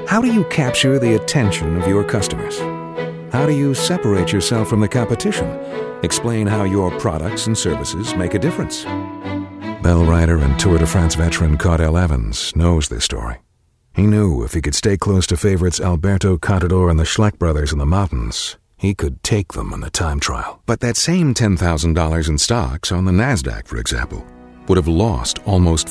How do you capture the attention of your customers? How do you separate yourself from the competition? Explain how your products and services make a difference. Bell rider and Tour de France veteran Caudell Evans knows this story. He knew if he could stay close to favorites Alberto Contador and the Schleck brothers in the mountains, he could take them in the time trial. But that same $10,000 in stocks on the NASDAQ, for example, would have lost almost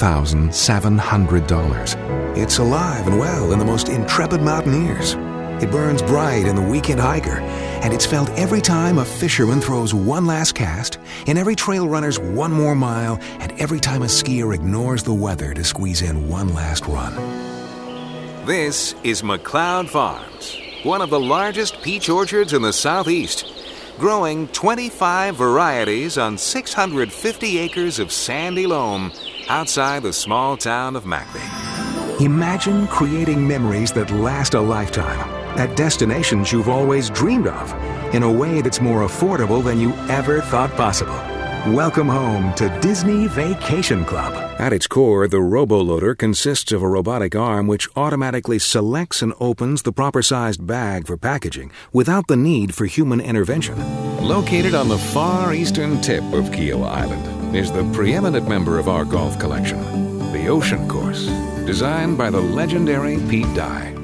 $4,700. It's alive and well in the most intrepid mountaineers. It burns bright in the weekend hiker, and it's felt every time a fisherman throws one last cast, in every trail runner's one more mile, and every time a skier ignores the weather to squeeze in one last run. This is McLeod Farms, one of the largest peach orchards in the Southeast, growing 25 varieties on 650 acres of sandy loam outside the small town of McVeigh. Imagine creating memories that last a lifetime at destinations you've always dreamed of in a way that's more affordable than you ever thought possible. Welcome home to Disney Vacation Club. At its core, the RoboLoader consists of a robotic arm which automatically selects and opens the proper-sized bag for packaging without the need for human intervention. Located on the far eastern tip of Kiowa Island is the preeminent member of our golf collection, the Ocean Course, designed by the legendary Pete Dye.